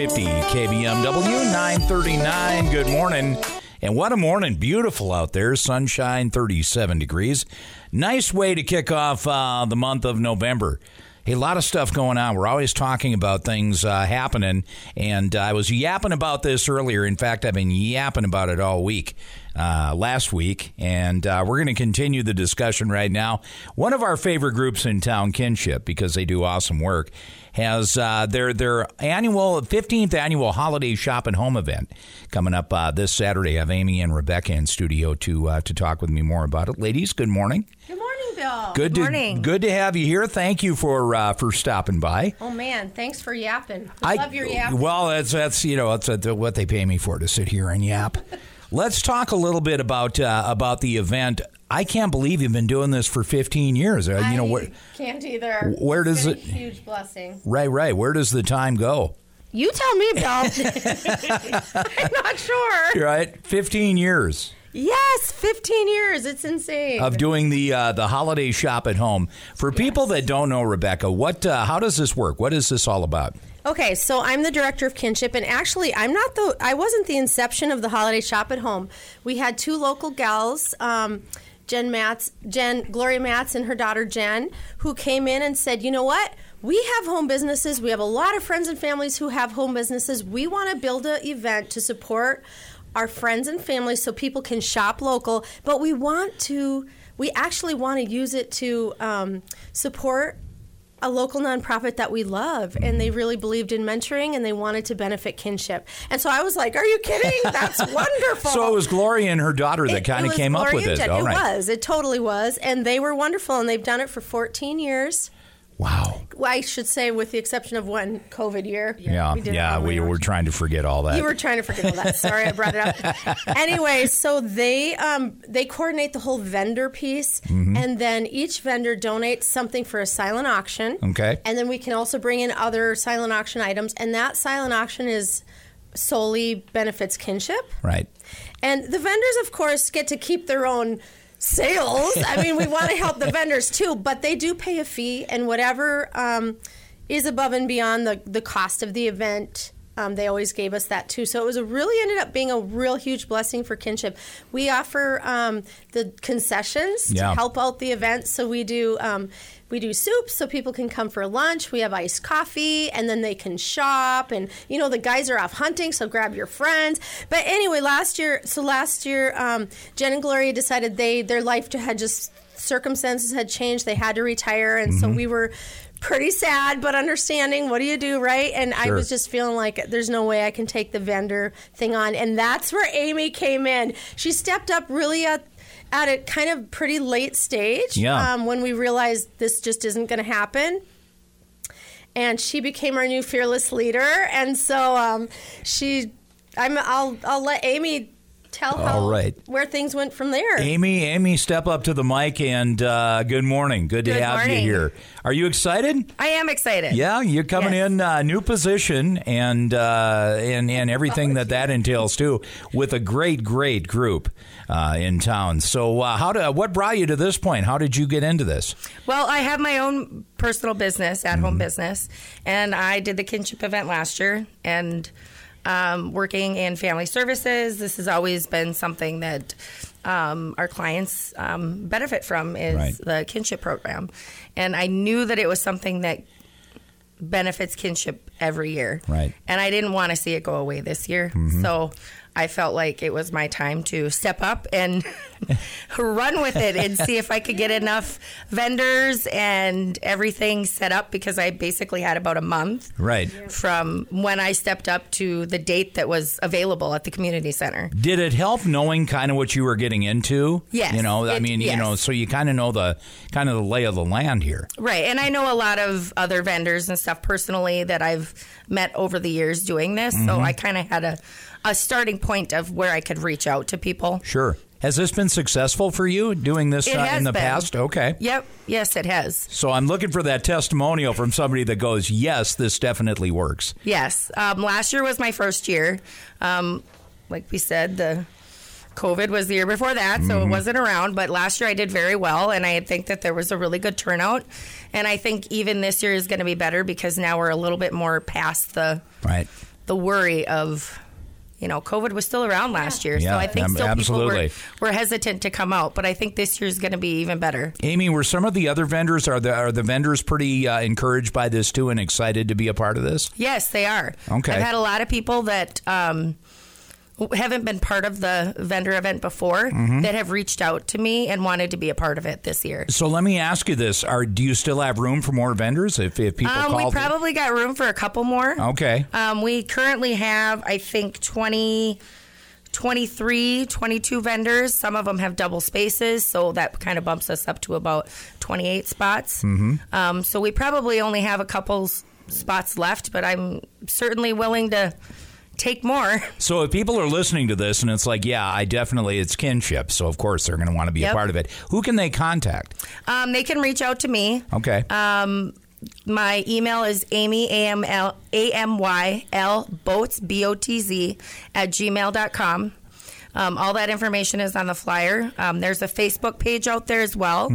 950 KBMW 939. Good morning. And what a morning. Beautiful out there. Sunshine, 37 degrees. Nice way to kick off the month of November. Hey, a lot of stuff going on. We're always talking about things happening. And I was yapping about this earlier. In fact, I've been yapping about it all week, last week. And we're going to continue the discussion right now. One of our favorite groups in town, Kinship, because they do awesome work, has their annual 15th annual holiday shop and home event coming up this Saturday. I have Amy and Rebecca in studio to talk with me more about it. Ladies, good morning. Good morning, Bill. Good morning. Good to have you here. Thank you for stopping by. Oh man, thanks for yapping. I love your yap. Well, that's what they pay me for, to sit here and yap. Let's talk a little bit about the event. I can't believe you've been doing this for 15 years. Can't either. Where does it? Huge blessing. Right. Where does the time go? You tell me, Bill. I'm not sure. Right, 15 years. Yes, 15 years. It's insane. Of doing the holiday shop at home. For people that don't know, Rebecca, how does this work? What is this all about? Okay, so I'm the director of Kinship, and actually, I wasn't the inception of the holiday shop at home. We had two local gals, Gloria Matz and her daughter Jen, who came in and said, you know what? We have home businesses. We have a lot of friends and families who have home businesses. We want to build an event to support our friends and families so people can shop local, but we actually want to use it to support a local nonprofit that we love, and they really believed in mentoring, and they wanted to benefit Kinship. And so I was like, are you kidding? That's wonderful. So it was Gloria and her daughter that kind of came up with it. It totally was, and they were wonderful, and they've done it for 14 years. Wow. Well, I should say, with the exception of one COVID year. We were trying to forget all that. You were trying to forget all that. Sorry, I brought it up. Anyway, so they coordinate the whole vendor piece, and then each vendor donates something for a silent auction. Okay. And then we can also bring in other silent auction items, and that silent auction is solely benefits Kinship. Right. And the vendors, of course, get to keep their own sales. I mean, we want to help the vendors too, but they do pay a fee, and whatever is above and beyond the cost of the event, they always gave us that too. So it really ended up being a real huge blessing for Kinship. We offer the concessions to help out the event. So we do soups so people can come for lunch. We have iced coffee, and then they can shop. And, the guys are off hunting, so grab your friends. But anyway, last year, Jen and Gloria decided their life circumstances had changed. They had to retire, and so we were pretty sad, but understanding. What do you do, right? And sure. I was just feeling like there's no way I can take the vendor thing on. And that's where Amy came in. She stepped up really at a kind of pretty late stage when we realized this just isn't going to happen. And she became our new fearless leader. And so I'll let Amy tell where things went from there. Amy, step up to the mic, and good morning. Good to have you here. Are you excited? I am excited. Yeah, you're coming in new position and everything that entails too, with a great group in town. So what brought you to this point? How did you get into this? Well, I have my own personal business, at-home business, and I did the Kinship event last year, and working in family services, this has always been something that our clients benefit from is the Kinship program. And I knew that it was something that benefits Kinship every year. Right. And I didn't want to see it go away this year. So I felt like it was my time to step up and run with it and see if I could get enough vendors and everything set up, because I basically had about a month from when I stepped up to the date that was available at the community center. Did it help knowing kind of what you were getting into? Yes. So you kind of know the lay of the land here. Right. And I know a lot of other vendors and stuff personally that I've met over the years doing this. So I kind of had a starting point of where I could reach out to people. Sure. Has this been successful for you doing this in the past? Okay. Yep. Yes, it has. So I'm looking for that testimonial from somebody that goes, yes, this definitely works. Yes. Last year was my first year. Like we said, the COVID was the year before that, so it wasn't around. But last year I did very well, and I think that there was a really good turnout. And I think even this year is going to be better because now we're a little bit more past the the worry of, COVID was still around last year. Yeah, so I think still absolutely. people were hesitant to come out. But I think this year's going to be even better. Amy, were some of the other vendors, are the vendors pretty encouraged by this too and excited to be a part of this? Yes, they are. Okay. I've had a lot of people that haven't been part of the vendor event before that have reached out to me and wanted to be a part of it this year. So let me ask you this. Do you still have room for more vendors if people call? We probably got room for a couple more. Okay. We currently have, I think, 23, 22 vendors. Some of them have double spaces, so that kind of bumps us up to about 28 spots. So we probably only have a couple spots left, but I'm certainly willing to take more. So if people are listening to this and it's like, it's kinship, so of course they're going to want to be a part of it. Who can they contact? They can reach out to me. Okay. My email is Amy, AMYL, Boats, BOTZ, @gmail.com. All that information is on the flyer. There's a Facebook page out there as well.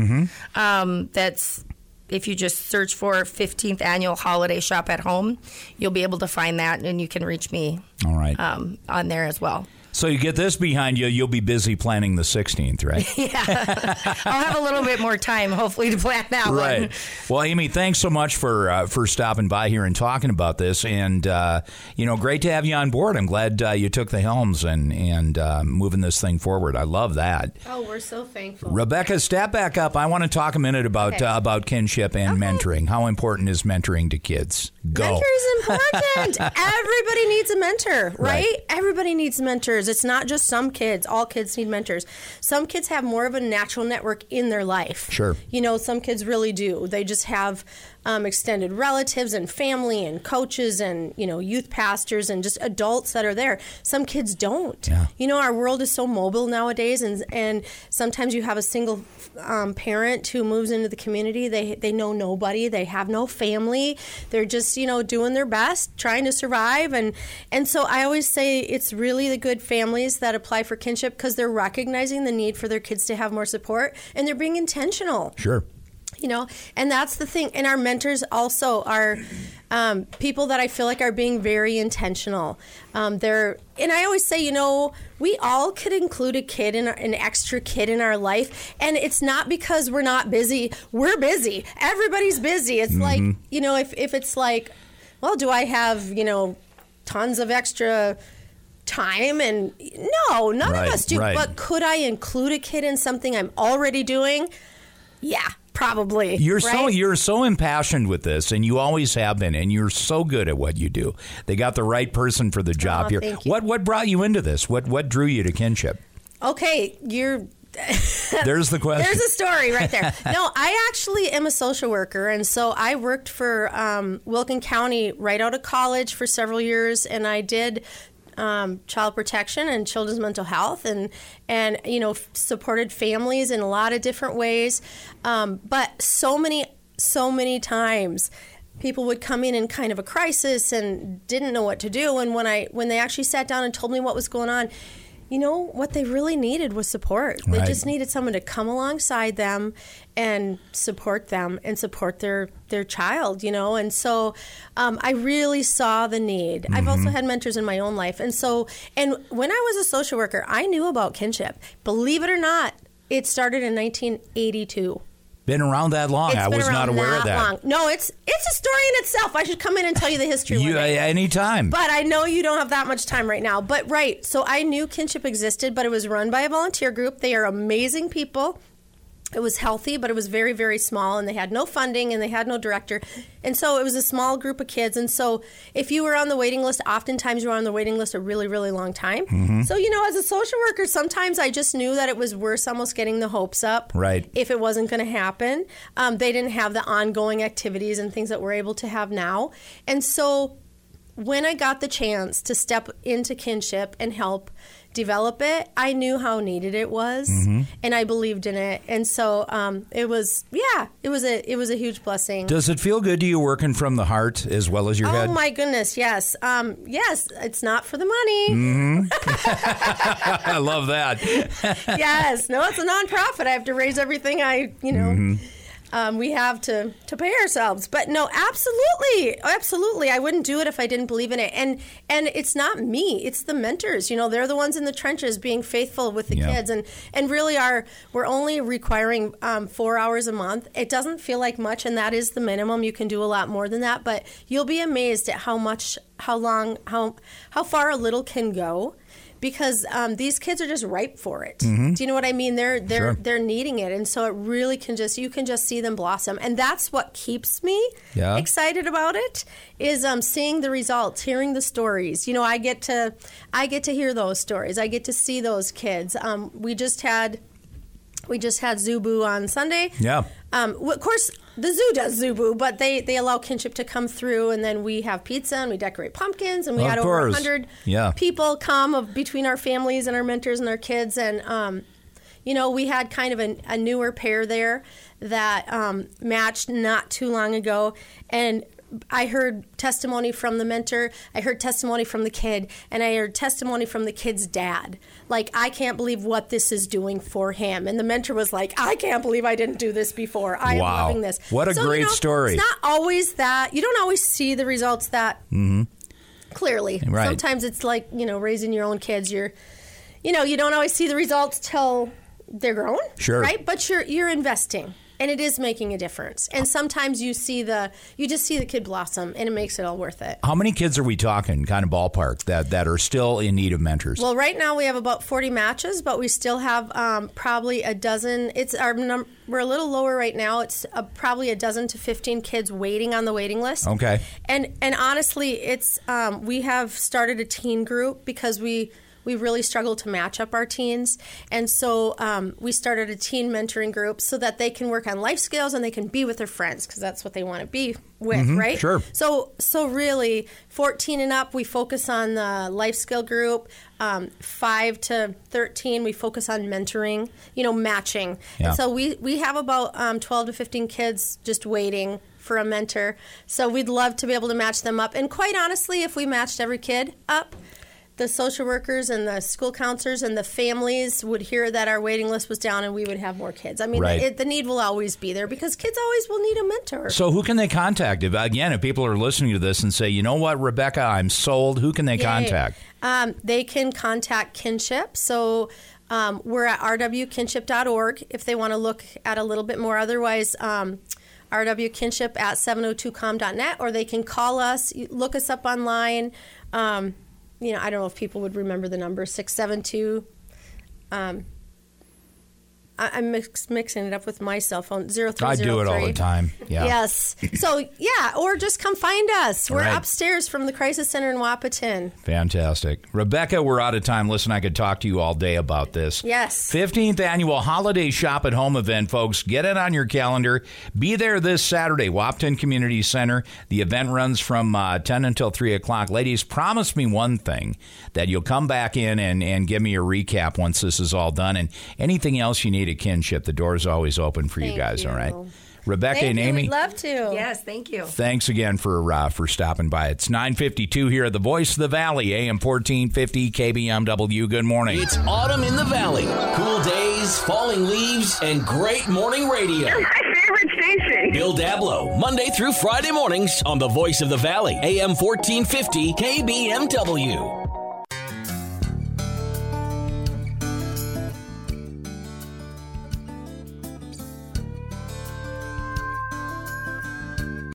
That's, if you just search for 15th Annual Holiday Shop at Home, you'll be able to find that, and you can reach me all right. On there as well. So you get this behind you, you'll be busy planning the 16th, right? Yeah. I'll have a little bit more time, hopefully, to plan that one. Right. Well, Amy, thanks so much for stopping by here and talking about this. And, great to have you on board. I'm glad you took the helms and moving this thing forward. I love that. Oh, we're so thankful. Rebecca, step back up. I want to talk a minute about kinship and mentoring. How important is mentoring to kids? Go. Mentor is important. Everybody needs a mentor, right? Everybody needs mentors. It's not just some kids. All kids need mentors. Some kids have more of a natural network in their life. Sure. Some kids really do. They just have extended relatives and family and coaches and, youth pastors and just adults that are there. Some kids don't. Yeah. Our world is so mobile nowadays, and sometimes you have a single parent who moves into the community. They know nobody. They have no family. They're just, doing their best, trying to survive. And so I always say it's really the good families that apply for kinship because they're recognizing the need for their kids to have more support, and they're being intentional. Sure. And that's the thing. And our mentors also are people that I feel like are being very intentional. And I always say, we all could include an extra kid in our life. And it's not because we're not busy. We're busy. Everybody's busy. It's like, if it's like, well, do I have, tons of extra time? And no, none of us do. Right. But could I include a kid in something I'm already doing? Yeah. Probably. You're so impassioned with this, and you always have been, and you're so good at what you do. They got the right person for the job here. Thank you. What brought you into this? What drew you to kinship? Okay, There's the question. There's a story right there. No, I actually am a social worker, and so I worked for Wilkin County right out of college for several years, and I did child protection and children's mental health and supported families in a lot of different ways. But so many times people would come in kind of a crisis and didn't know what to do. And when they actually sat down and told me what was going on, what they really needed was support. They just needed someone to come alongside them and support them and support their child, And so I really saw the need. I've also had mentors in my own life. And when I was a social worker, I knew about kinship. Believe it or not, it started in 1982. Been around that long. I was not aware of that. Long. No, it's a story in itself. I should come in and tell you the history. Anytime. But I know you don't have that much time right now. But so I knew kinship existed, but it was run by a volunteer group. They are amazing people. It was healthy, but it was very, very small, and they had no funding, and they had no director. And so it was a small group of kids. And so if you were on the waiting list, oftentimes you were on the waiting list a really, really long time. So, as a social worker, sometimes I just knew that it was worth almost getting the hopes up if it wasn't going to happen. They didn't have the ongoing activities and things that we're able to have now. And so when I got the chance to step into kinship and help develop it, I knew how needed it was, and I believed in it. And so it was a huge blessing. Does it feel good to you working from the heart as well as your head? Oh my goodness, yes. Yes, it's not for the money. I love that. Yes, no, it's a nonprofit. I have to raise everything we have to pay ourselves. But no, absolutely. I wouldn't do it if I didn't believe in it. And it's not me; it's the mentors. They're the ones in the trenches being faithful with the kids, and really we're only requiring 4 hours a month. It doesn't feel like much, and that is the minimum. You can do a lot more than that, but you'll be amazed at how far a little can go. Because these kids are just ripe for it. Mm-hmm. Do you know what I mean? They're needing it, and so it really you can just see them blossom, and that's what keeps me excited about it. Is seeing the results, hearing the stories. I get to hear those stories. I get to see those kids. We just had Zubu on Sunday. Yeah. Of course, the zoo does Zubu, but they allow kinship to come through, and then we have pizza and we decorate pumpkins, and we had over 100 people come between our families and our mentors and our kids, and we had kind of a newer pair there that matched not too long ago, and I heard testimony from the mentor, I heard testimony from the kid, and I heard testimony from the kid's dad. Like, I can't believe what this is doing for him. And the mentor was like, I can't believe I didn't do this before. I am loving this. What a great story. It's not always that. You don't always see the results that clearly. Right. Sometimes it's like, raising your own kids. You don't always see the results till they're grown. Sure. Right? But you're investing. And it is making a difference. And sometimes you just see the kid blossom, and it makes it all worth it. How many kids are we talking, kind of ballpark, that are still in need of mentors? Well, right now we have about 40 matches, but we still have probably a dozen. We're a little lower right now. It's probably a dozen to 15 kids waiting on the waiting list. Okay. And honestly, it's we have started a teen group because we really struggle to match up our teens. And so we started a teen mentoring group so that they can work on life skills and they can be with their friends, because that's what they want to be with, right? Sure. So really, 14 and up, we focus on the life skill group. 5 to 13, we focus on mentoring, matching. Yeah. And so we have about 12 to 15 kids just waiting for a mentor. So we'd love to be able to match them up. And quite honestly, if we matched every kid up, the social workers and the school counselors and the families would hear that our waiting list was down, and we would have more kids. I mean, the need will always be there because kids always will need a mentor. So who can they contact? If people are listening to this and say, you know what, Rebecca, I'm sold, who can they contact? They can contact Kinship. So we're at rwkinship.org if they want to look at a little bit more. Otherwise, rwkinship at 702com.net, or they can call us, look us up online. I don't know if people would remember the number, 672. I'm mixing it up with my cell phone, 0303. I do it all the time. Yeah. Yes. So, or just come find us. We're upstairs from the Crisis Center in Wahpeton. Fantastic. Rebecca, we're out of time. Listen, I could talk to you all day about this. Yes. 15th Annual Holiday Shop at Home event, folks. Get it on your calendar. Be there this Saturday, Wahpeton Community Center. The event runs from 10 until 3 o'clock. Ladies, promise me one thing, that you'll come back in and give me a recap once this is all done. And anything else you need at Kinship, the door's always open for you guys. All right, Rebecca and Amy, we'd love to. Yes, thank you. Thanks again for stopping by. It's 9:52 here at the Voice of the Valley, AM 1450 KBMW. Good morning. It's autumn in the Valley. Cool days, falling leaves, and great morning radio. You're my favorite station. Bill Dablow, Monday through Friday mornings on the Voice of the Valley, AM 1450 KBMW.